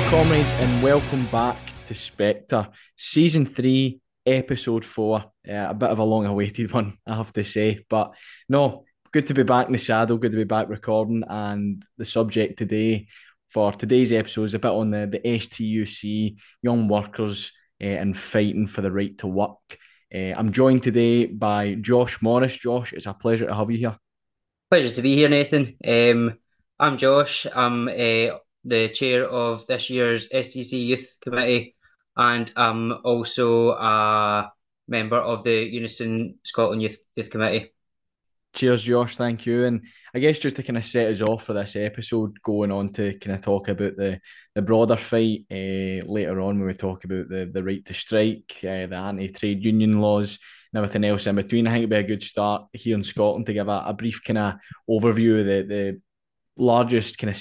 comrades, and welcome back to Spectre, Season 3, Episode 4. A bit of a long awaited one, I have to say. But no, good to be back in the saddle, good to be back recording. And the subject today for today's episode is a bit on the STUC, young workers, and fighting for the right to work. I'm joined today by Josh Morris. Josh, it's a pleasure to have you here. Pleasure to be here, Nathan. I'm Josh. I'm the chair of this year's STC Youth Committee, and I'm also a member of the Unison Scotland Youth Committee. Cheers, Josh. Thank you. And I guess just to kind of set us off for this episode, going on to kind of talk about the broader fight later on when we talk about the right to strike, the anti-trade union laws, and everything else in between. I think it'd be a good start here in Scotland to give a brief kind of overview of the largest kind of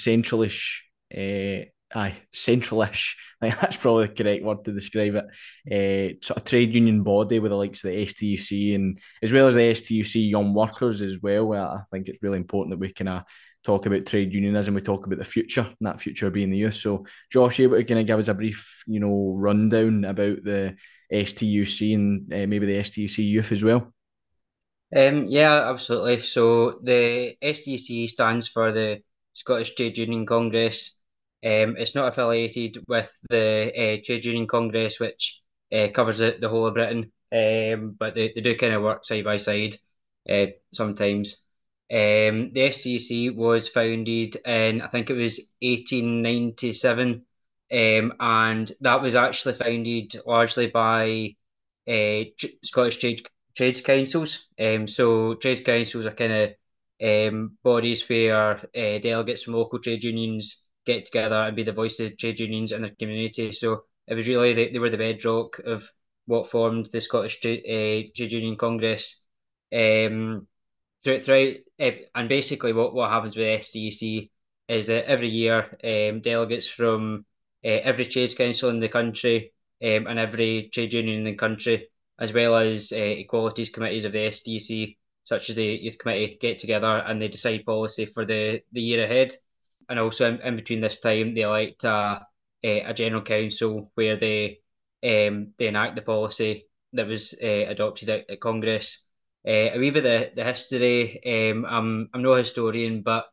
centralish. I think that's probably the correct word to describe it. Sort of trade union body with the likes of the STUC and as well as the STUC young workers as well. I think it's really important that we kind of talk about trade unionism. We talk about the future, and that future being the youth. So, Josh, you able to kind of give us a brief, rundown about the STUC and maybe the STUC youth as well? Yeah, absolutely. So the STC stands for the Scottish Trade Union Congress. It's not affiliated with the Trade Union Congress, which covers the whole of Britain, but they do kind of work side by side sometimes. The STC was founded in, I think it was 1897, and that was actually founded largely by Scottish trades councils. So trades councils are kind of bodies where delegates from local trade unions get together and be the voice of trade unions in their community. So it was really they were the bedrock of what formed the Scottish Trade Union Congress. Um, throughout and basically what happens with STEC is that every year delegates from every trades council in the country and every trade union in the country, as well as equalities committees of the STC, such as the youth committee, get together and they decide policy for the year ahead. And also in between this time, they elect a general council where they enact the policy that was adopted at Congress. A wee bit of the history. I'm no historian, but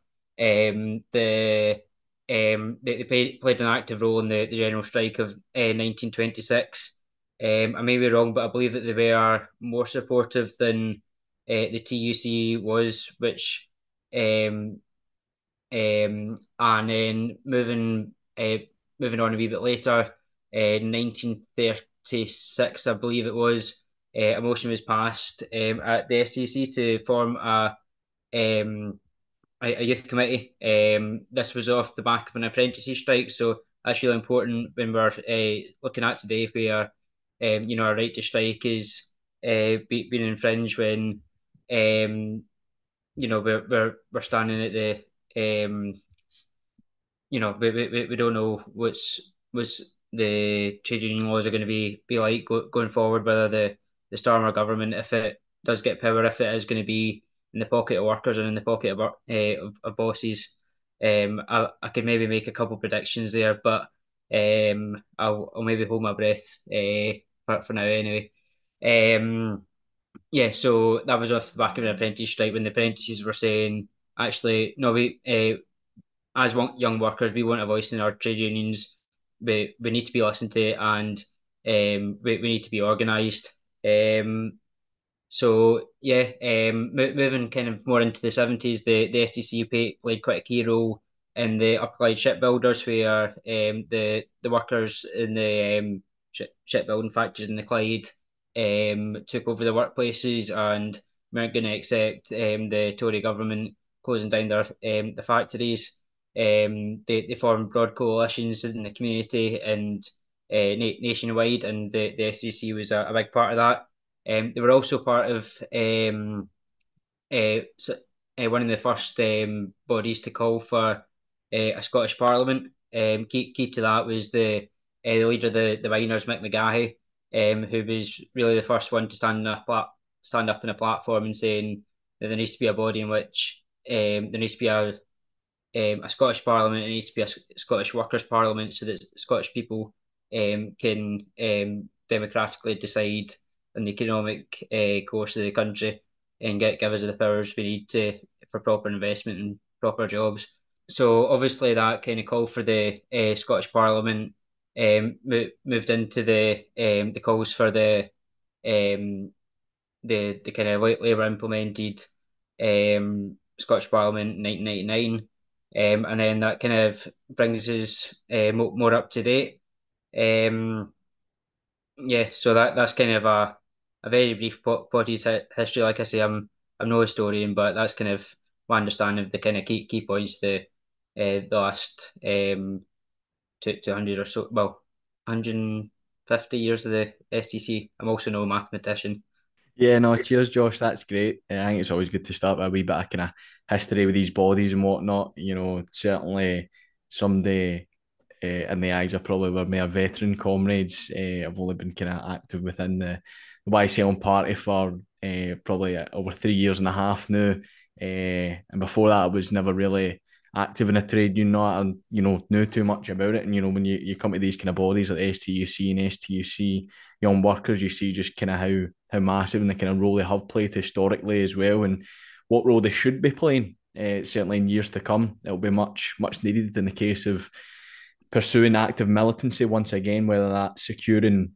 they played an active role in the general strike of 1926. I may be wrong, but I believe that they were more supportive than the TUC was, which and then moving on a wee bit later, 1936, I believe it was, a motion was passed at the STC to form um, a youth committee. This was off the back of an apprentices strike, so that's really important when we're looking at today where our right to strike is being infringed when we're standing at the we don't know what's the trade union laws are going to be like going forward, whether the Starmer government, if it does get power, if it is going to be in the pocket of workers and in the pocket of bosses. I could maybe make a couple predictions there, but I'll maybe hold my breath for now anyway. Yeah, so that was off the back of an apprentice strike when the apprentices were saying, actually, no, as young workers, we want a voice in our trade unions. We need to be listened to, and we need to be organised. So yeah, moving kind of more into the 70s, the STC played quite a key role in the Upper Clyde shipbuilders, where the workers in the shipbuilding factories in the Clyde took over the workplaces and weren't going to accept the Tory government closing down the factories. They formed broad coalitions in the community and nationwide, and the SCC was a big part of that. They were also part of one of the first bodies to call for a Scottish Parliament. Key to that was the leader of the miners, Mick McGahey, who was really the first one to stand up in a platform and saying that there needs to be a body in which there needs to be a Scottish Parliament. It needs to be a Scottish Workers' Parliament so that Scottish people can democratically decide on the economic course of the country and give us the powers we need to for proper investment and proper jobs. So obviously that kind of call for the Scottish Parliament moved into the calls for um, the kind of Labour implemented Scottish Parliament in 1999, and then that kind of brings us more up to date. Um, yeah, so that's kind of a very brief potted history. Like I say, I'm no historian, but that's kind of my understanding of the kind of key points the last 200 or so, well, 150 years of the STC. I'm also no mathematician. Yeah, no, cheers, Josh. That's great. I think it's always good to start with a wee bit of kind of history with these bodies and whatnot. Certainly somebody in the eyes of probably were more veteran comrades. I've only been kind of active within the YSL party for probably over 3 years and a half now. And before that, I was never really active in a trade union, and knew too much about it. And when you come to these kind of bodies like STUC and STUC, young workers, you see just kind of how massive and the kind of role they have played historically as well, and what role they should be playing. Certainly in years to come, it'll be much needed in the case of pursuing active militancy once again, whether that's securing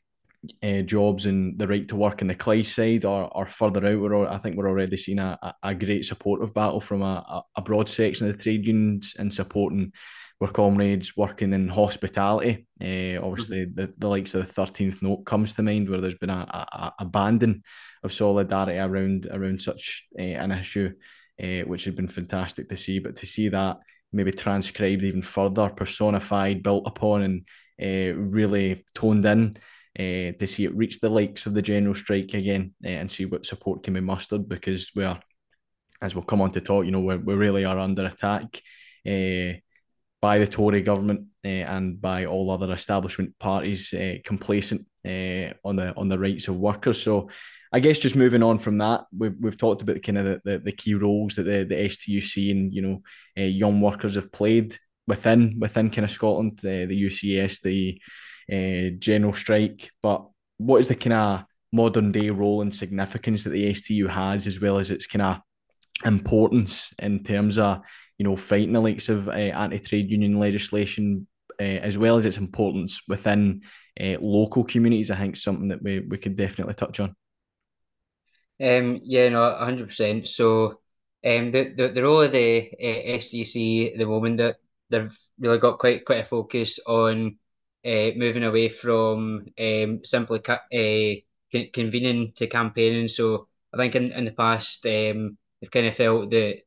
jobs and the right to work in the Clyde side or further out. I think we're already seeing a great supportive battle from a broad section of the trade unions in supporting our comrades working in hospitality. Mhm. Obviously, the likes of the 13th Note comes to mind, where there's been a banding of solidarity around such an issue, which has been fantastic to see. But to see that maybe transcribed even further, personified, built upon, and really toned in to see it reach the likes of the general strike again, and see what support can be mustered, because we're, as we'll come on to talk, we really are under attack uh, by the Tory government and by all other establishment parties complacent on the rights of workers. So I guess just moving on from that, we've talked about kind of the key roles that the STUC and young workers have played within kind of Scotland, the UCS, the general strike. But what is the kind of modern day role and significance that the STU has, as well as its kind of importance in terms of fighting the likes of anti-trade union legislation, as well as its importance within local communities? I think something that we could definitely touch on. Yeah, no, 100%. So, the role of the SDC at the moment, that they've really got quite a focus on moving away from simply convening to campaigning. So, I think in the past, they've kind of felt that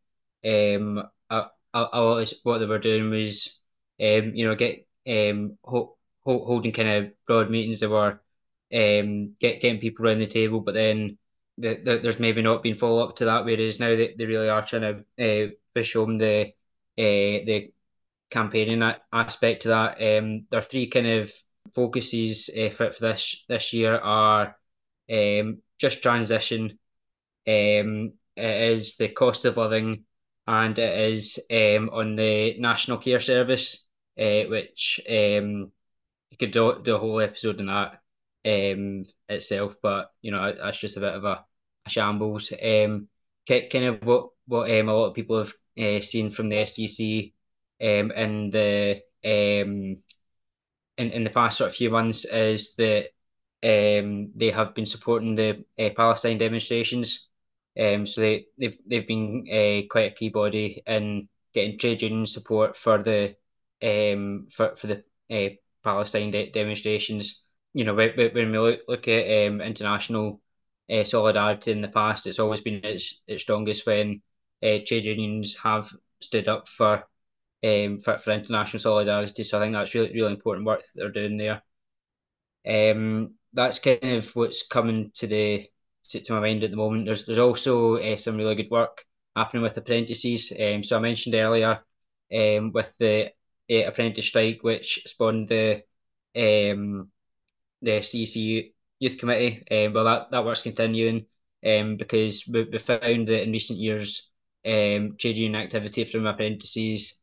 a lot of what they were doing was get holding kind of broad meetings that were getting people around the table, but then there's maybe not been follow up to that, whereas now they really are trying to push home the campaigning aspect to that. There are three kind of focuses for this year are just transition, it is the cost of living, and it is on the National Care Service, which you could do a whole episode on that itself, but that's just a bit of a shambles. Kind of what a lot of people have seen from the SDC in the past sort of few months is that they have been supporting the Palestine demonstrations. So they've been quite a key body in getting trade union support for the Palestine demonstrations. When we look at international solidarity in the past, it's always been its strongest when trade unions have stood up for international solidarity. So I think that's really important work that they're doing there. That's kind of what's coming to my mind at the moment. There's also some really good work happening with apprentices. So I mentioned earlier with the apprentice strike, which spawned um, the SDC Youth Committee. Well, that work's continuing because we found that in recent years trade union activity from apprentices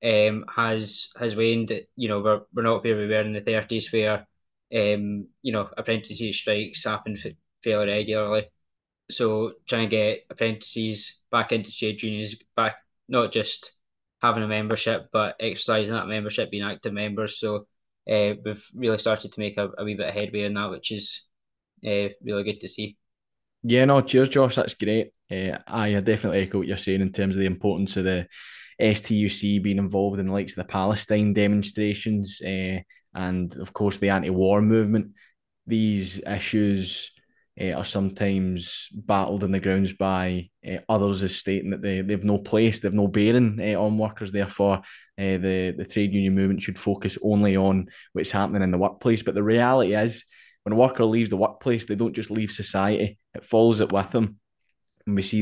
has waned. You know, we're not where we were in the 30s where you know, apprenticeship strikes happen fairly regularly. So trying to get apprentices back into trade unions, back not just having a membership, but exercising that membership, being active members. So we've really started to make a wee bit of headway in that, which is really good to see. Yeah, no, cheers, Josh. That's great. I definitely echo what you're saying in terms of the importance of the STUC being involved in the likes of the Palestine demonstrations, and of course the anti-war movement. These issues are sometimes battled in the grounds by others as stating that they've no place, they've no bearing on workers. Therefore, the trade union movement should focus only on what's happening in the workplace. But the reality is, when a worker leaves the workplace, they don't just leave society; it follows it with them. And we see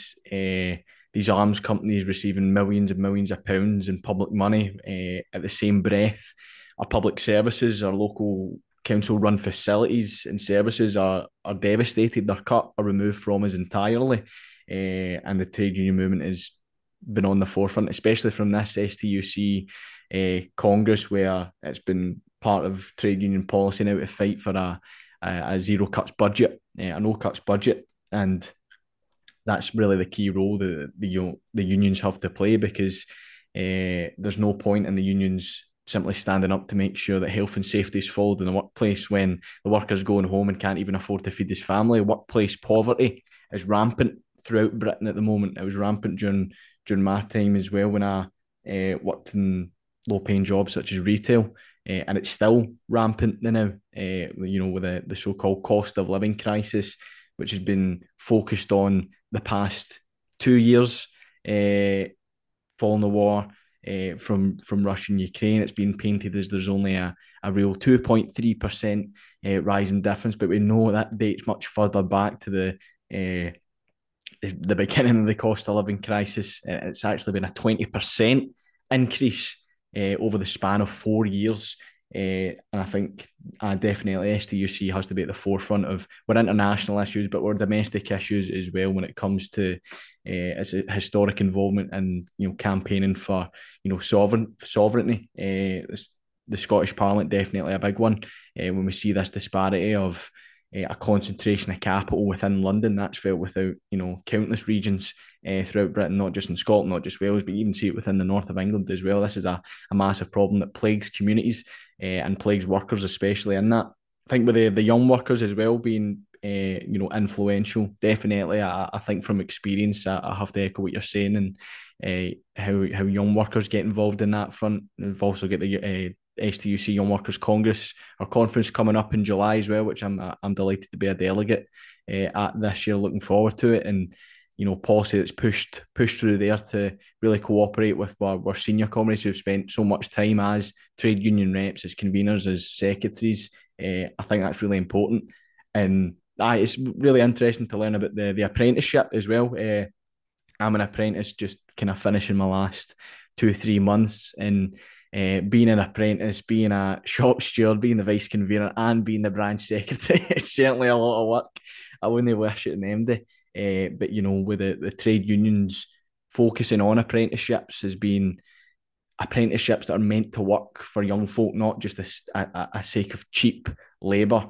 these arms companies receiving millions and millions of pounds in public money at the same breath. Our public services, our local council run facilities and services are devastated. They're cut or removed from us entirely. And the trade union movement has been on the forefront, especially from this STUC Congress, where it's been part of trade union policy now to fight for a zero cuts budget, a no cuts budget. And that's really the key role that the unions have to play, because there's no point in the unions simply standing up to make sure that health and safety is followed in the workplace when the worker's going home and can't even afford to feed his family. Workplace poverty is rampant throughout Britain at the moment. It was rampant during my time as well when I worked in low paying jobs such as retail. And it's still rampant now, with the so called cost of living crisis, which has been focused on the past 2 years following the war from Russia and Ukraine. It's been painted as there's only a real 2.3% rise in difference, but we know that dates much further back to the beginning of the cost of living crisis. It's actually been a 20% increase over the span of 4 years. And I think definitely STUC has to be at the forefront of our international issues, but our domestic issues as well when it comes to its historic involvement and campaigning for sovereignty. The Scottish Parliament definitely a big one. When we see this disparity of a concentration of capital within London, that's felt without countless regions throughout Britain, not just in Scotland, not just Wales, but you even see it within the north of England as well. This is a massive problem that plagues communities and plagues workers, especially in that. I think with the young workers as well being influential, definitely. I think from experience, I have to echo what you're saying, and how young workers get involved in that front. We've also got the STUC Young Workers Congress or conference coming up in July as well, which I'm delighted to be a delegate at this year. Looking forward to it, and policy that's pushed through there to really cooperate with our senior comrades who've spent so much time as trade union reps, as conveners, as secretaries. I think that's really important, and it's really interesting to learn about the apprenticeship as well. I'm an apprentice, just kind of finishing my last 2-3 months, and being an apprentice, being a shop steward, being the vice convener, and being the branch secretary, it's certainly a lot of work. I wouldn't wish it in the MD. But with the trade unions focusing on apprenticeships as being apprenticeships that are meant to work for young folk, not just a sake of cheap labour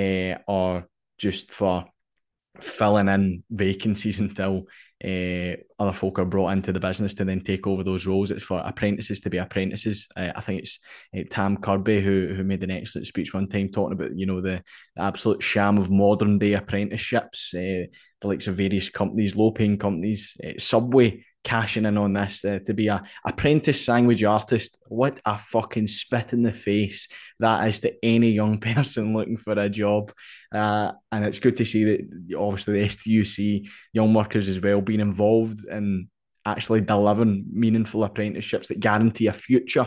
or just for filling in vacancies until other folk are brought into the business to then take over those roles. It's for apprentices to be apprentices. I think it's Tam Kirby who made an excellent speech one time talking about the absolute sham of modern day apprenticeships. The likes of various companies, low paying companies, Subway cashing in on this to be a apprentice sandwich artist. What a fucking spit in the face that is to any young person looking for a job. And it's good to see that obviously the STUC young workers as well being involved in actually delivering meaningful apprenticeships that guarantee a future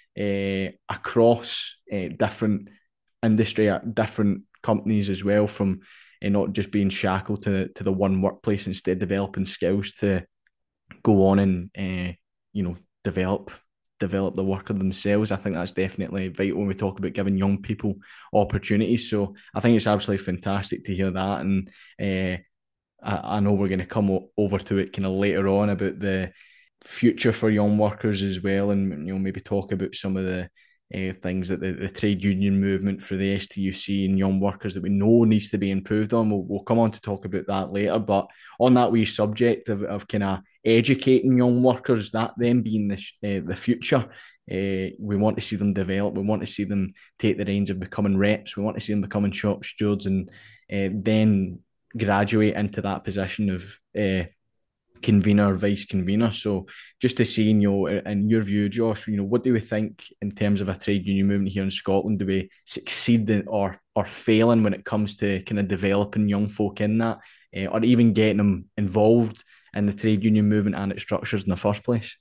across different industry, different companies as well, from not just being shackled to the one workplace, instead developing skills to go on and develop the worker themselves. I think that's definitely vital when we talk about giving young people opportunities. So I think it's absolutely fantastic to hear that, and I know we're going to come over to it kind of later on about the future for young workers as well, and maybe talk about some of the things that the trade union movement for the STUC and young workers that we know needs to be improved on. We'll come on to talk about that later. But on that wee subject of kind of educating young workers, that them being the future. We want to see them develop. We want to see them take the reins of becoming reps. We want to see them becoming shop stewards, and then graduate into that position of convener, vice convener. So just to see, in your view, Josh, what do we think in terms of a trade union movement here in Scotland? Do we succeed or failing when it comes to kind of developing young folk in that, or even getting them involved in the trade union movement and its structures in the first place?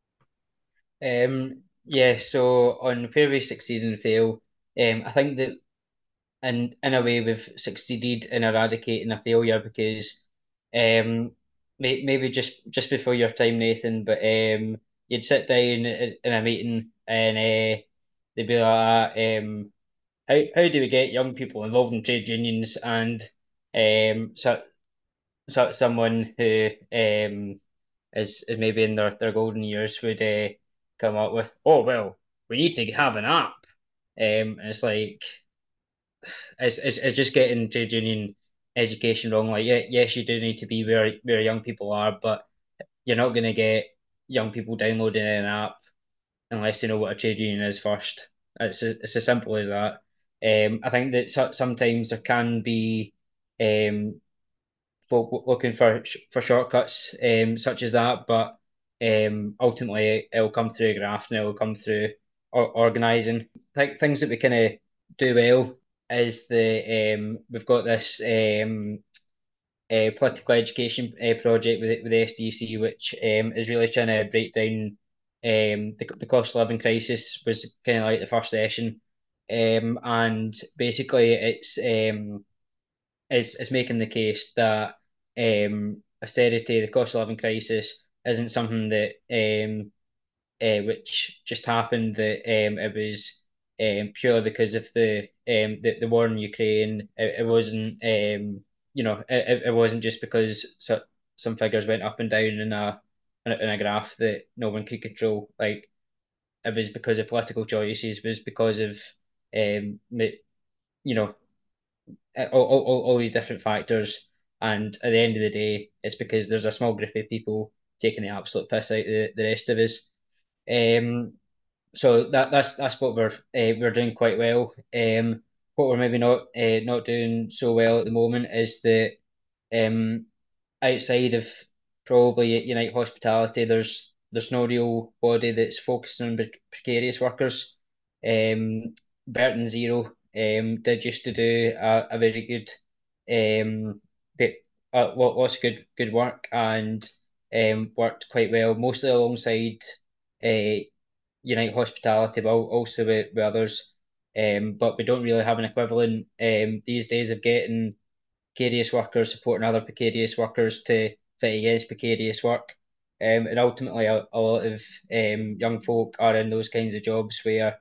Yeah, so on where we succeed and fail, I think that in a way we've succeeded in eradicating a failure because maybe just before your time, Nathan, but you'd sit down in a meeting and they'd be like, how do we get young people involved in trade unions? And so someone who is maybe in their golden years would come up with, oh well, we need to have an app. And it's like it's just getting trade union education wrong. Like, yeah, yes, you do need to be where young people are, but you're not going to get young people downloading an app unless they know what a trade union is first. It's as simple as that. I think that sometimes there can be folk looking for shortcuts such as that, but ultimately it'll come through graft and it'll come through organizing. Things that we kind of do well is we've got this political education project with the SDC, which is really trying to break down the cost of living crisis. Was kind of like the first session, and basically it's making the case that austerity, the cost of living crisis, isn't something that which just happened, that it was purely because of the war in Ukraine. It wasn't it wasn't just because some figures went up and down in a graph that no one could control. Like, it was because of political choices, it was because of you know all these different factors. And at the end of the day, it's because there's a small group of people taking the absolute piss out of the rest of us. Um, so that's what we're doing quite well. What we're maybe not doing so well at the moment is that um, outside of probably Unite Hospitality, there's no real body that's focused on precarious workers. Burton Zero did used to do a very good bit, lots of good work, and worked quite well, mostly alongside uh, Unite Hospitality, but also with others. But we don't really have an equivalent these days of getting precarious workers supporting other precarious workers to fight against precarious work. And ultimately, a lot of young folk are in those kinds of jobs where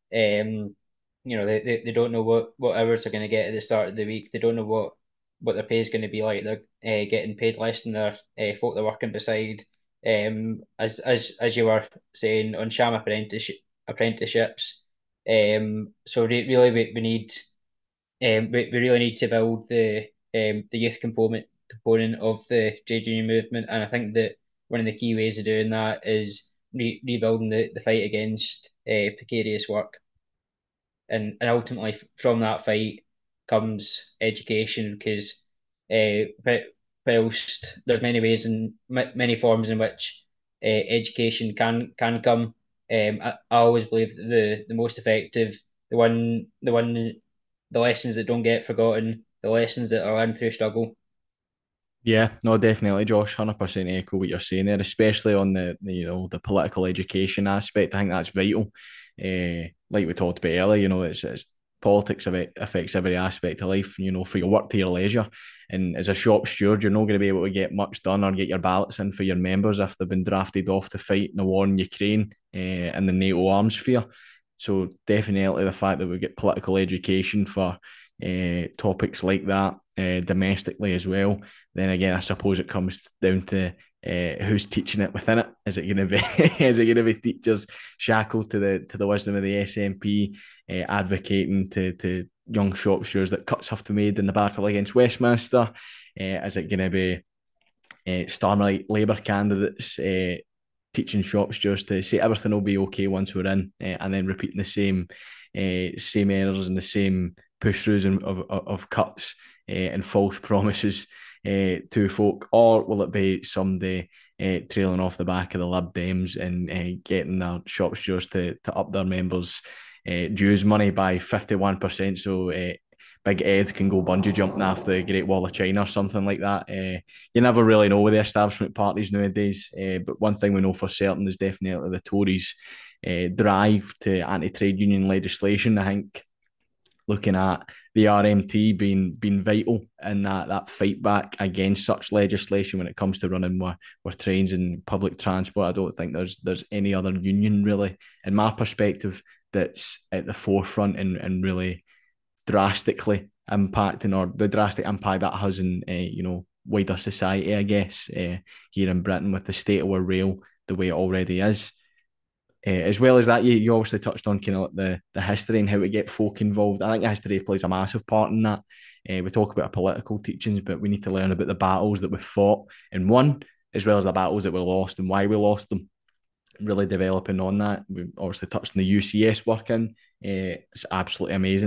they don't know what hours they're going to get at the start of the week. They don't know what their pay is going to be like. They're getting paid less than their folk they're working beside. As you were saying, on sham apprenticeships. So really, we need we really need to build the youth component of the trade union movement, and I think that one of the key ways of doing that is rebuilding the fight against precarious work, and ultimately from that fight comes education, because whilst there's many ways and many forms in which education can come, I always believe that the most effective, the lessons that don't get forgotten, the lessons that are learned through struggle. Yeah, no, definitely, Josh. 100% echo what you're saying there, especially on the political education aspect. I think that's vital. Like we talked about earlier, it's politics affects every aspect of life. For your work to your leisure, and as a shop steward, you're not going to be able to get much done or get your ballots in for your members if they've been drafted off to fight in the war in Ukraine, in the NATO arms sphere. So definitely the fact that we get political education for topics like that domestically as well. Then again, I suppose it comes down to who's teaching it within it. Is it going to be is it going to be teachers shackled to the wisdom of the SNP, advocating to young shop stewards that cuts have to be made in the battle against Westminster? Is it going to be Starlight Labour candidates teaching shop stewards to say everything will be okay once we're in, and then repeating the same errors and the same push throughs of cuts and false promises to folk, or will it be somebody trailing off the back of the Lib Dems and getting their shop stewards to up their members' dues money by 51%? So Big Ed can go bungee jumping off the Great Wall of China or something like that. You never really know with the establishment parties nowadays. But one thing we know for certain is definitely the Tories' drive to anti-trade union legislation. I think looking at the RMT being vital in that fight back against such legislation when it comes to running with trains and public transport. I don't think there's any other union really, in my perspective, that's at the forefront and really drastically impacting, or the drastic impact that has in wider society, I guess, here in Britain with the state of our rail the way it already is. As well as that, you obviously touched on kind of like the history and how to get folk involved. I think history plays a massive part in that. We talk about our political teachings, but we need to learn about the battles that we've fought and won, as well as the battles that we lost and why we lost them. Really developing on that. We obviously touched on the UCS working. It's absolutely amazing.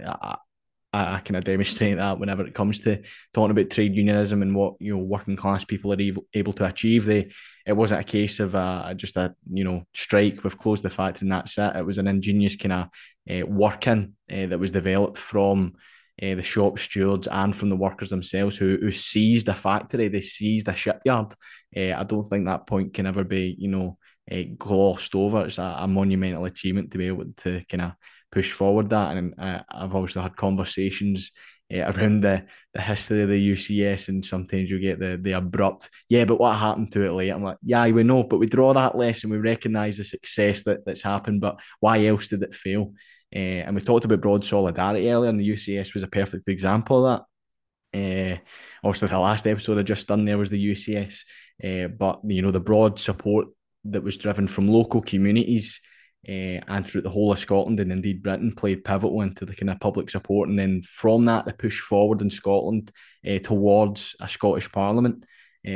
I kind of demonstrate that whenever it comes to talking about trade unionism and what working class people are able to achieve. It wasn't a case of just a strike. We've closed the factory and that's it. It was an ingenious kind of working that was developed from the shop stewards and from the workers themselves who seized the factory. They seized a shipyard. I don't think that point can ever be glossed over. It's a monumental achievement to be able to kind of push forward that. And I've obviously had conversations around the history of the UCS, and sometimes you get the abrupt, yeah, but what happened to it later? I'm like, yeah, we know, but we draw that lesson, we recognise the success that's happened, but why else did it fail? And we talked about broad solidarity earlier, and the UCS was a perfect example of that. Obviously, the last episode I just done there was the UCS, but the broad support that was driven from local communities and throughout the whole of Scotland and indeed Britain played pivotal into the kind of public support. And then from that, the push forward in Scotland towards a Scottish Parliament.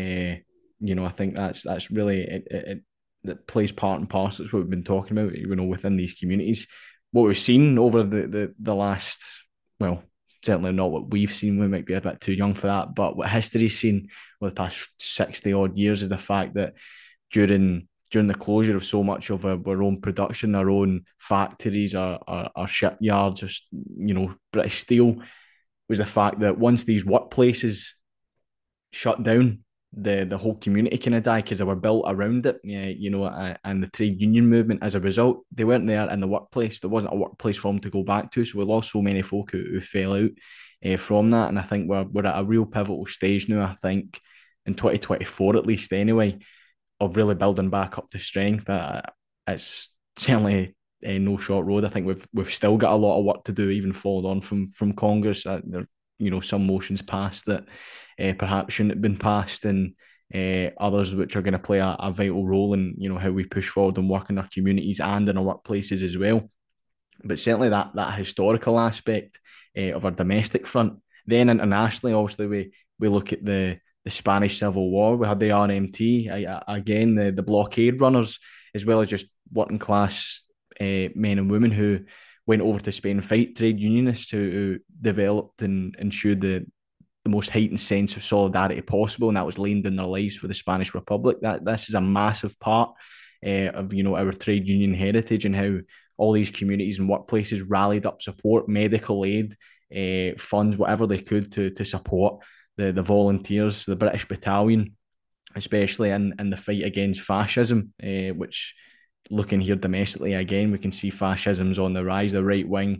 I think that's really that plays part and parcel. That's what we've been talking about. Within these communities, what we've seen over the last, well, certainly not what we've seen. We might be a bit too young for that, but what history's seen over the past 60 odd years is the fact that during the closure of so much of our own production, our own factories, our shipyards, British Steel, was the fact that once these workplaces shut down, the whole community kind of died because they were built around it. And the trade union movement, as a result, they weren't there in the workplace. There wasn't a workplace for them to go back to, so we lost so many folk who fell out from that. And I think we're at a real pivotal stage now. I think in 2024, at least, anyway, of really building back up to strength. It's certainly no short road. I think we've still got a lot of work to do, even followed on from Congress. There some motions passed that perhaps shouldn't have been passed, and others which are going to play a vital role in how we push forward and work in our communities and in our workplaces as well. But certainly that historical aspect of our domestic front. Then internationally, obviously we look at the Spanish Civil War. We had the RMT, again, the blockade runners, as well as just working class men and women who went over to Spain and fight trade unionists who developed and ensured the most heightened sense of solidarity possible, and that was laying down their lives for the Spanish Republic. This is a massive part of our trade union heritage, and how all these communities and workplaces rallied up support, medical aid, funds, whatever they could to support the volunteers, the British Battalion, especially in the fight against fascism, which, looking here domestically again, we can see fascism's on the rise. The right wing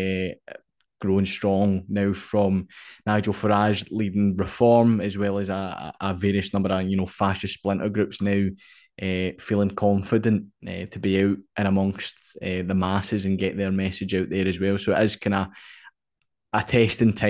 growing strong now, from Nigel Farage leading Reform, as well as a various number of fascist splinter groups now feeling confident to be out and amongst the masses and get their message out there as well. So it is kind of a test in time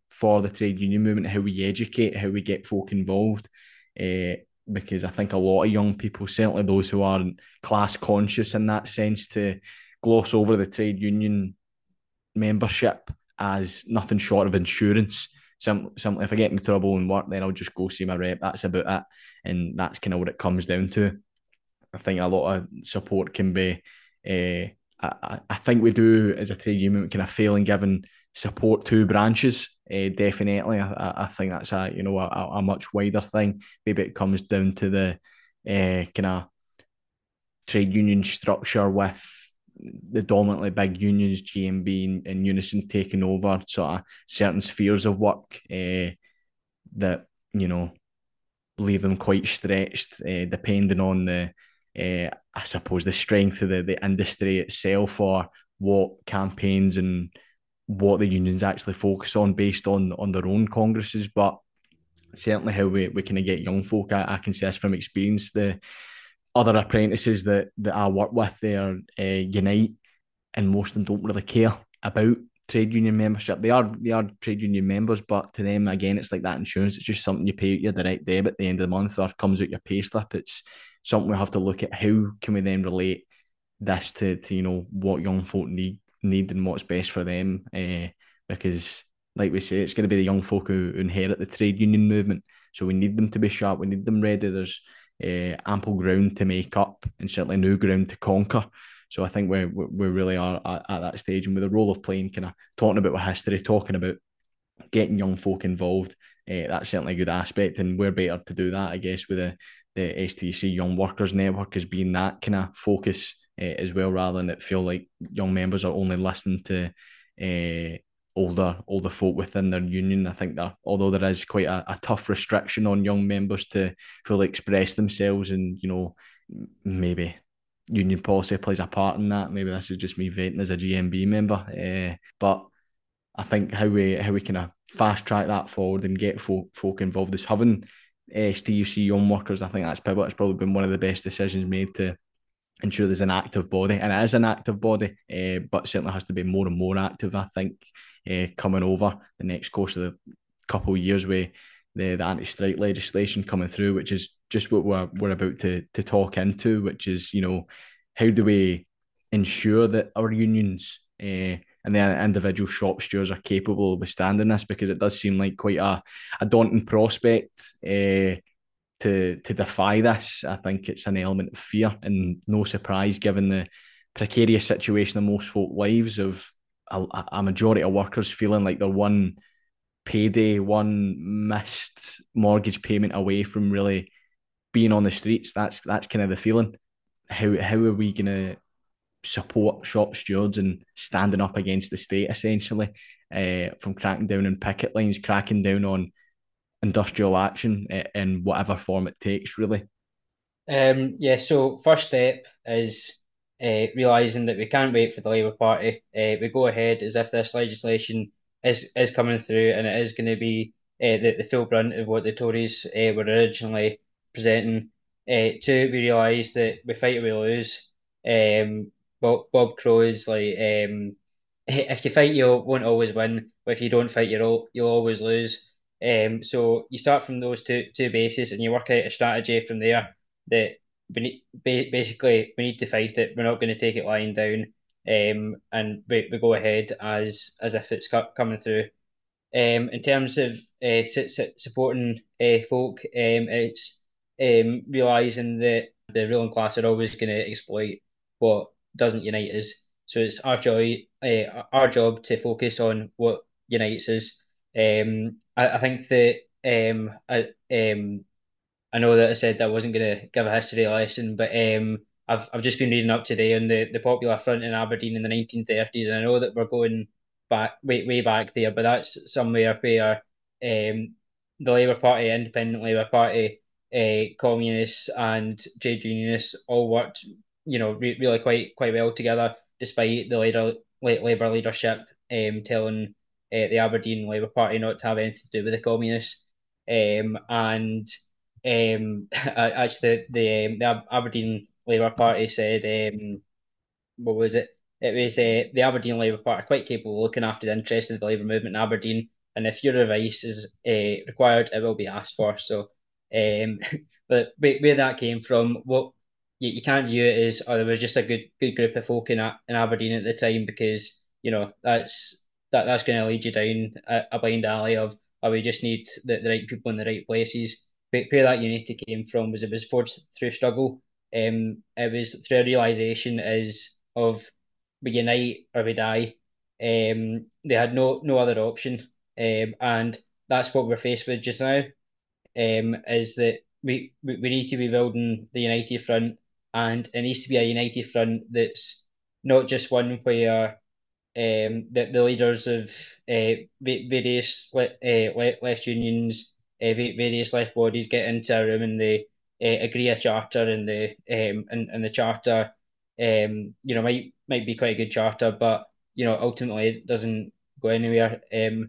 for the trade union movement, how we educate, how we get folk involved. Uh, because I think a lot of young people, certainly those who aren't class conscious in that sense, to gloss over the trade union membership as nothing short of insurance. Simply, if I get into trouble in work, then I'll just go see my rep. That's about it, and that's kind of what it comes down to. I think a lot of support can be. I think we do as a trade union kind of fail in giving support to branches. Definitely, I think that's a much wider thing. Maybe it comes down to the kind of trade union structure with the dominantly big unions, GMB and Unison taking over sort of certain spheres of work that leave them quite stretched, depending on I suppose the strength of the industry itself, or what campaigns and what the unions actually focus on based on their own congresses. But certainly how we kind of get young folk, I can say this from experience, the other apprentices that I work with, they're Unite, and most of them don't really care about trade union membership. They are trade union members, but to them again, it's like that insurance. It's just something you pay out your direct debit at the end of the month, or comes out your pay slip. It's something we have to look at. How can we then relate this to what young folk need and what's best for them? Because like we say, it's going to be the young folk who inherit the trade union movement. So we need them to be sharp. We need them ready. There's ample ground to make up, and certainly new ground to conquer. So I think we really are at that stage, and with the role of playing, kind of talking about our history, talking about getting young folk involved, that's certainly a good aspect, and we're better to do that, I guess, with the STC Young Workers Network as being that kind of focus as well, rather than it feel like young members are only listening to older folk within their union. I think that although there is quite a tough restriction on young members to fully express themselves, and maybe union policy plays a part in that. Maybe this is just me venting as a GMB member, but I think how we kind of fast track that forward and get folk involved is having STUC young workers. I think that's pivot. It's probably been one of the best decisions made to ensure there's an active body, and it is an active body, but certainly has to be more and more active. I think coming over the next course of the couple of years with the anti-strike legislation coming through, which is just what we're about to talk into, which is how do we ensure that our unions and the individual shop stewards are capable of withstanding this, because it does seem like quite a daunting prospect to defy this. I think it's an element of fear, and no surprise given the precarious situation of most folk lives, of a majority of workers feeling like they're one payday, one missed mortgage payment away from really being on the streets. That's kind of the feeling. How are we gonna support shop stewards and standing up against the state, essentially, from cracking down on picket lines, cracking down on industrial action in whatever form it takes, really? Yeah, so first step is realising that we can't wait for the Labour Party. We go ahead as if this legislation is coming through, and it is going to be the full brunt of what the Tories were originally presenting. Two, we realise that we fight or we lose. Bob Crow is like, if you fight, you won't always win, but if you don't fight, you'll always lose. So you start from those two bases, and you work out a strategy from there that basically we need to fight it. We're not going to take it lying down, and we go ahead as if it's coming through. In terms of supporting folk, it's realizing that the ruling class are always going to exploit what doesn't unite us. So it's our job to focus on what unites us. I think that I know that I said that I wasn't going to give a history lesson, but I've just been reading up today on the Popular Front in Aberdeen in the 1930s, and I know that we're going back way back there, but that's somewhere where the Labour Party, Independent Labour Party, communists and trade unionists all worked, really quite well together, despite the Labour leadership telling the Aberdeen Labour Party not to have anything to do with the communists. And Actually, the Aberdeen Labour Party said, what was it? It was the Aberdeen Labour Party are quite capable of looking after the interests of the Labour movement in Aberdeen. and if your advice is required, it will be asked for. So, um, but where that came from, what you can't view it as, oh, there was just a good group of folk in Aberdeen at the time, because that's going to lead you down a blind alley of, oh, we just need the right people in the right places. But where that unity came from was, it was forged through struggle. It was through a realization is of, we unite or we die. They had no other option, and that's what we're faced with just now. Is that we need to be building the united front, and it needs to be a united front that's not just one where the leaders of various left unions, various left bodies get into a room and they agree a charter, and the charter might be quite a good charter, but ultimately it doesn't go anywhere.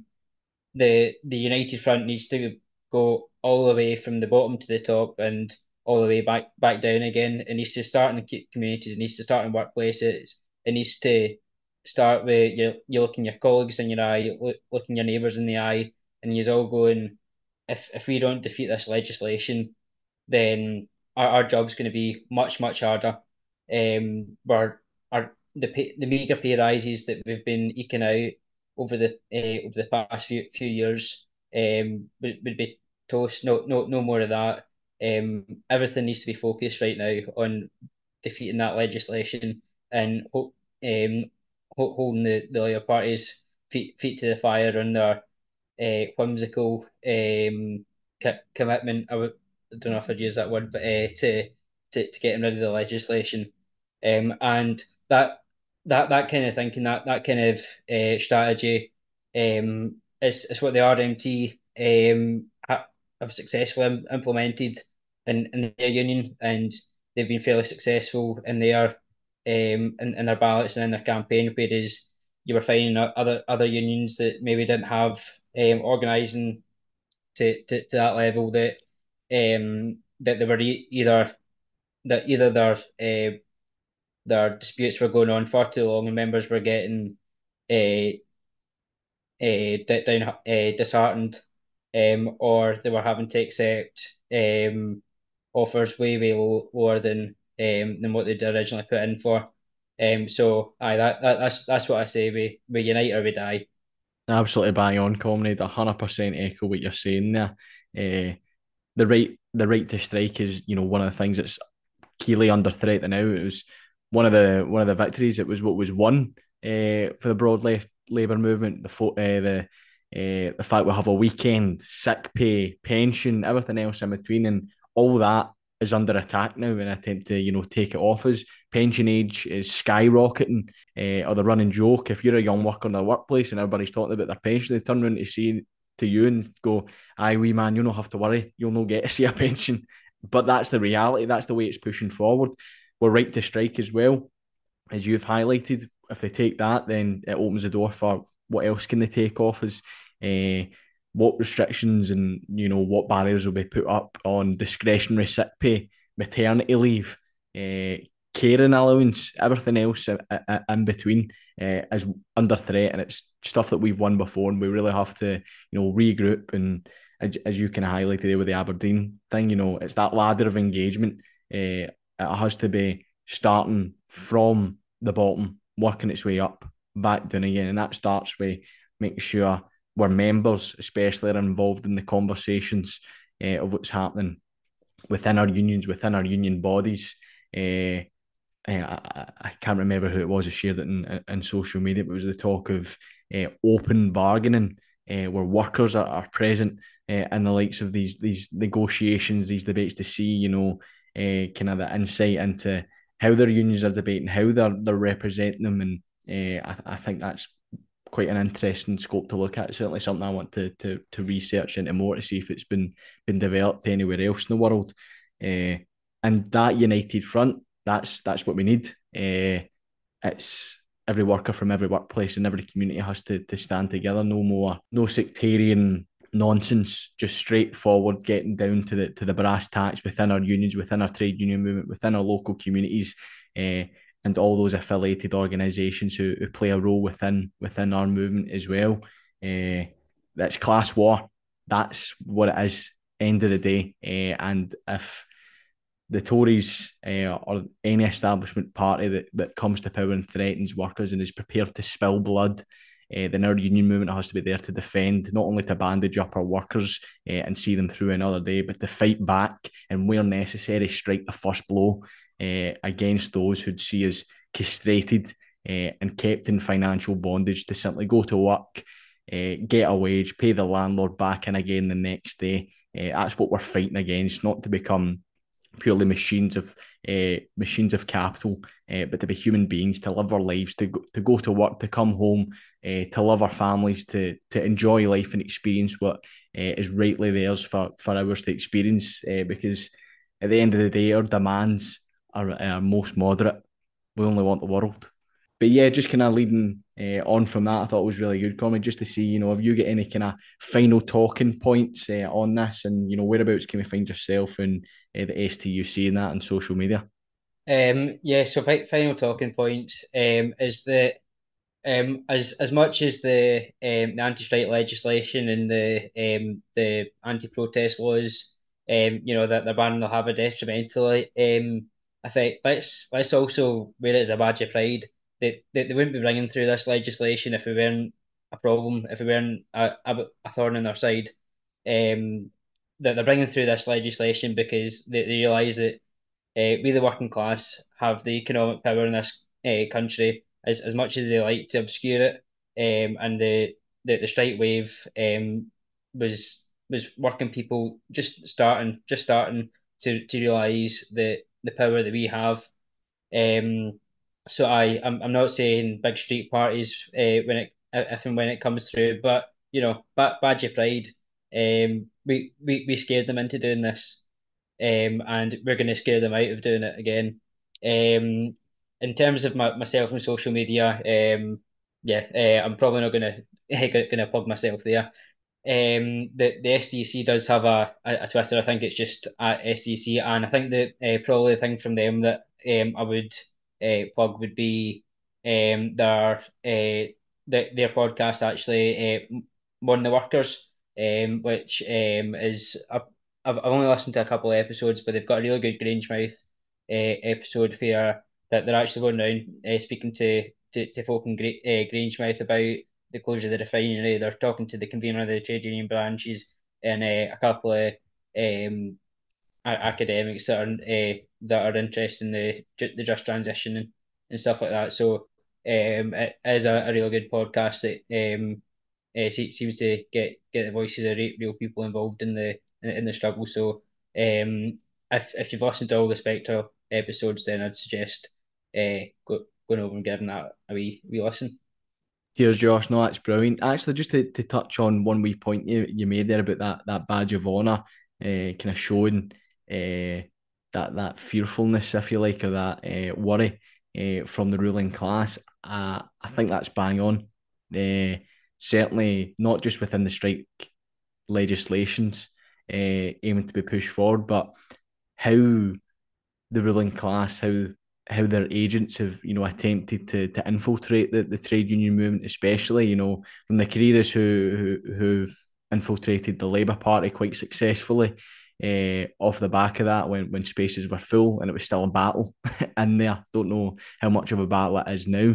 The United Front needs to go all the way from the bottom to the top and all the way back down again. It needs to start in the communities. It needs to start in workplaces. It needs to start with you looking your colleagues in your eye, looking your neighbours in the eye, and you're all going, if we don't defeat this legislation, then our job's going to be much harder. Where the meager pay rises that we've been eking out over the past few years would be toast. No more of that. Everything needs to be focused right now on defeating that legislation and holding the other parties feet to the fire on their whimsical commitment. I don't know if I'd use that word, but to getting rid of the legislation, and that kind of thinking, that kind of strategy, is what the RMT have successfully implemented in their union, and they've been fairly successful in in their ballots and in their campaign. Whereas you were finding other unions that maybe didn't have organising to that level, that they were either their disputes were going on far too long and members were getting uh, disheartened, or they were having to accept offers way lower than what they'd originally put in for. So aye, that's what I say. We unite or we die. Absolutely bang on, comrade. 100% echo what you're saying there. The right to strike is, one of the things that's keenly under threat now. It was one of the victories. It was what was won for the broad left Labour movement. The fact we have a weekend, sick pay, pension, everything else in between, and all that is under attack now in an attempt to take it off us. Pension age is skyrocketing, or the running joke. If you're a young worker in the workplace and everybody's talking about their pension, they turn around to see to you and go, "Aye, wee man, you don't have to worry. You'll not get to see a pension." But that's the reality. That's the way it's pushing forward. We're right to strike as well, as you've highlighted. If they take that, then it opens the door for what else can they take off us. What restrictions and what barriers will be put up on discretionary sick pay, maternity leave, caring allowance, everything else in between is under threat, and it's stuff that we've won before, and we really have to regroup. And as you kind of highlighted there with the Aberdeen thing, it's that ladder of engagement. It has to be starting from the bottom, working its way up, back down again, and that starts with making sure where members, especially, are involved in the conversations of what's happening within our unions, within our union bodies. I can't remember who it was who shared it in social media, but it was the talk of open bargaining, where workers are present in the likes of these negotiations, these debates, to see kind of the insight into how their unions are debating, how they're representing them, and I think that's quite an interesting scope to look at. Certainly something I want to research into more to see if it's been developed anywhere else in the world. And that united front, that's what we need. It's every worker from every workplace and every community has to stand together. No sectarian nonsense, just straightforward getting down to the brass tacks within our unions, within our trade union movement, within our local communities, and all those affiliated organisations who play a role within our movement as well. that's class war. That's what it is. End of the day, and if the Tories or any establishment party that comes to power and threatens workers and is prepared to spill blood, then our union movement has to be there to defend, not only to bandage up our workers and see them through another day, but to fight back and, where necessary, strike the first blow against those who'd see us castrated and kept in financial bondage to simply go to work, get a wage, pay the landlord back in again the next day. That's what we're fighting against, not to become purely machines of capital, but to be human beings, to live our lives, to go to work, to come home, to love our families, to enjoy life and experience what is rightly theirs for ours to experience. Because at the end of the day, our demands are most moderate. We only want the world. But yeah, just kind of leading on from that, I thought it was really good, Connie, just to see, have you got any kind of final talking points on this, and whereabouts can we find yourself and the STUC and that on social media? Yeah, so final talking points is that as much as the anti-strike legislation and the anti-protest laws, that they're banning will have a detrimental effect. Let's also wear it as a badge of pride that they wouldn't be bringing through this legislation if we weren't a problem, if we weren't a thorn in their side. That they're bringing through this legislation because they realise that we, the working class, have the economic power in this country as much as they like to obscure it. And the strike wave was working people just starting to realise the power that we have. Um, so I'm not saying big street parties when it if and when it comes through, but badge of pride. We scared them into doing this, and we're going to scare them out of doing it again. In terms of myself and social media, yeah, I'm probably not gonna plug myself there. The SDC does have a Twitter. I think it's just at SDC, and I think that probably the thing from them that I would plug would be their podcast actually, Modern the Workers, which is I've only listened to a couple of episodes, but they've got a really good Grangemouth episode where that they're actually going around speaking to folk in Grangemouth about the closure of the refinery. They're talking to the convener of the trade union branches and a couple of academics that are interested in the just transition and stuff like that. So it is a really good podcast that seems to get the voices of real people involved in the struggle. So if you've listened to all the Spectre episodes, then I'd suggest going over and giving that a wee listen. Cheers, Josh. No, that's brilliant. Actually, just to touch on one wee point you made there about that badge of honour, kind of showing that fearfulness, if you like, or that worry from the ruling class. I think that's bang on. Certainly not just within the strike legislations aiming to be pushed forward, but how the ruling class, how their agents have attempted to infiltrate the trade union movement, especially from the careers who've infiltrated the Labour Party quite successfully. Off the back of that, when spaces were full and it was still a battle in there. Don't know how much of a battle it is now.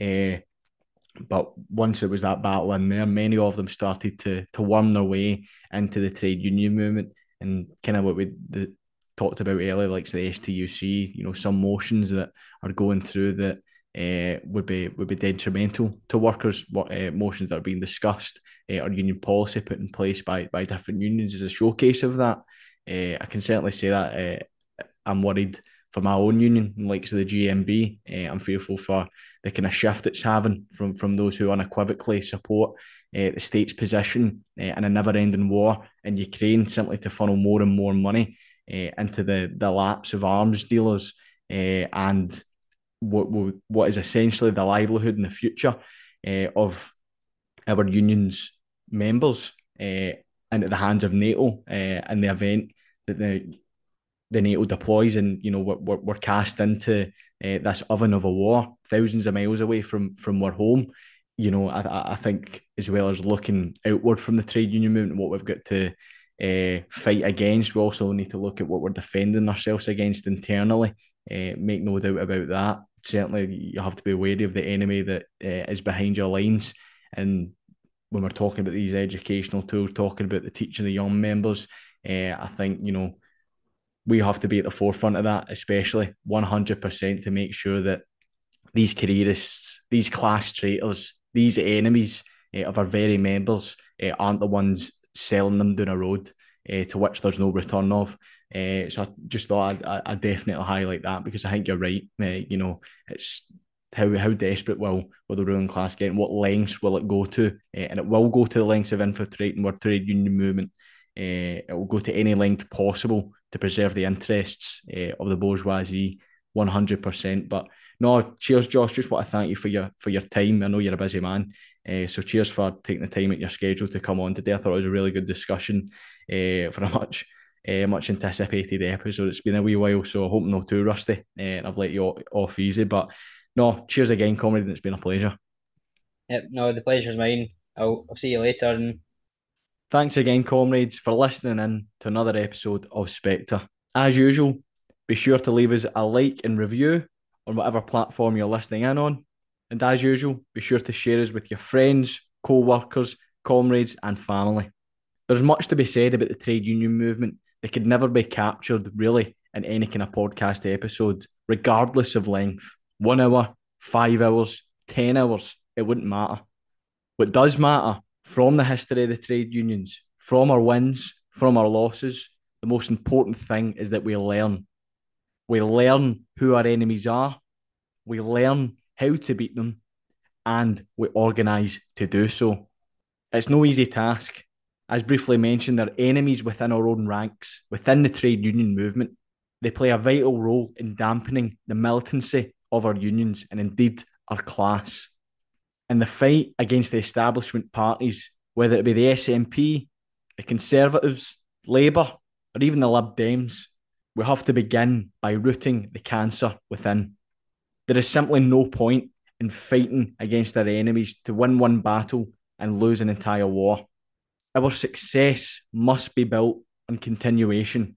But once it was that battle in there, many of them started to worm their way into the trade union movement, and kind of what talked about earlier, like the STUC, some motions that are going through that would be detrimental to workers. Motions that are being discussed or union policy put in place by different unions is a showcase of that. I can certainly say that I'm worried for my own union, like the GMB. I'm fearful for the kind of shift it's having from those who unequivocally support the state's position in a never-ending war in Ukraine, simply to funnel more and more money into the laps of arms dealers and what is essentially the livelihood in the future of our union's members into the hands of NATO in the event that the NATO deploys, and we're cast into this oven of a war thousands of miles away from our home. I think as well as looking outward from the trade union movement, what we've got to fight against, we also need to look at what we're defending ourselves against internally. Make no doubt about that. Certainly, you have to be wary of the enemy that is behind your lines. And when we're talking about these educational tools, talking about the teaching of the young members, I think, we have to be at the forefront of that, especially 100% to make sure that these careerists, these class traitors, these enemies of our very members aren't the ones selling them down a road to which there's no return of. So I just thought I'd definitely highlight that, because I think you're right. It's how desperate will the ruling class get, and what lengths will it go to? And it will go to the lengths of infiltrating our trade union movement. It will go to any length possible to preserve the interests of the bourgeoisie, 100%. But no, cheers, Josh. Just want to thank you for your time. I know you're a busy man. So cheers for taking the time at your schedule to come on today. I thought it was a really good discussion for a much anticipated episode. It's been a wee while, so I hope I'm not too rusty and I've let you off easy. But no, cheers again, comrade, and it's been a pleasure. Yep, no, the pleasure's mine. I'll see you later. And thanks again, comrades, for listening in to another episode of Spectre. As usual, be sure to leave us a like and review on whatever platform you're listening in on. And as usual, be sure to share us with your friends, co-workers, comrades and family. There's much to be said about the trade union movement that could never be captured really in any kind of podcast episode, regardless of length. 1 hour, 5 hours, 10 hours, it wouldn't matter. What does matter from the history of the trade unions, from our wins, from our losses, the most important thing is that we learn. We learn who our enemies are, we learn how to beat them, and we organise to do so. It's no easy task. As briefly mentioned, there are enemies within our own ranks, within the trade union movement. They play a vital role in dampening the militancy of our unions and indeed our class. In the fight against the establishment parties, whether it be the SNP, the Conservatives, Labour, or even the Lib Dems, we have to begin by rooting the cancer within. There is simply no point in fighting against our enemies to win one battle and lose an entire war. Our success must be built on continuation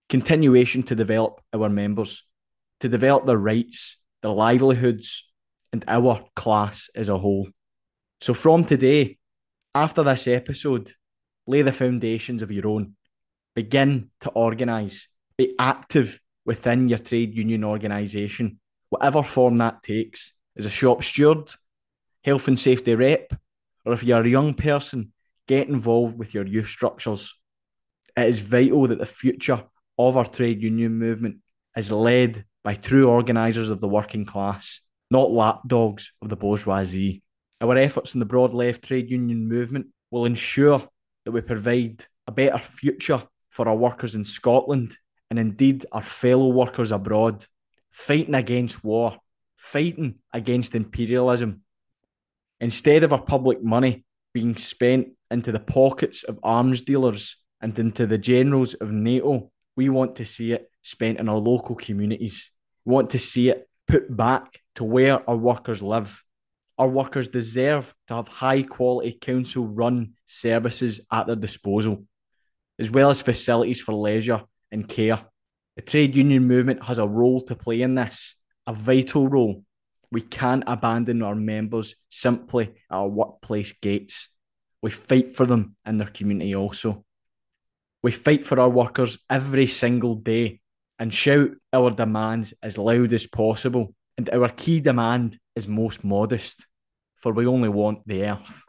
to develop our members, to develop their rights, their livelihoods, and our class as a whole. So from today, after this episode, lay the foundations of your own. Begin to organise. Be active within your trade union organisation, whatever form that takes, as a shop steward, health and safety rep, or if you're a young person, get involved with your youth structures. It is vital that the future of our trade union movement is led by true organisers of the working class, not lapdogs of the bourgeoisie. Our efforts in the broad left trade union movement will ensure that we provide a better future for our workers in Scotland and indeed our fellow workers abroad, fighting against war, fighting against imperialism. Instead of our public money being spent into the pockets of arms dealers and into the generals of NATO, we want to see it spent in our local communities. We want to see it put back to where our workers live. Our workers deserve to have high quality council run services at their disposal, as well as facilities for leisure and care. The trade union movement has a role to play in this, a vital role. We can't abandon our members simply at our workplace gates. We fight for them in their community also. We fight for our workers every single day and shout our demands as loud as possible. And our key demand is most modest, for we only want the earth.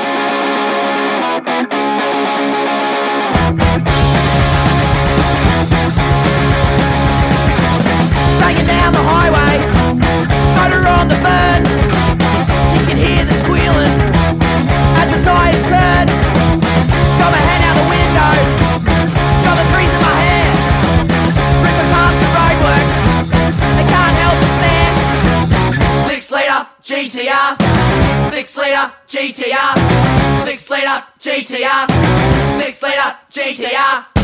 Banging down the highway, motor on the burn. You can hear the squealing as the tyres turn. Got my hand out the window, got the breeze in my hair. Ripping past the roadworks, they can't help but stare. 6 litre GTR, 6 litre GTR, 6 litre GTR, 6 litre GTR.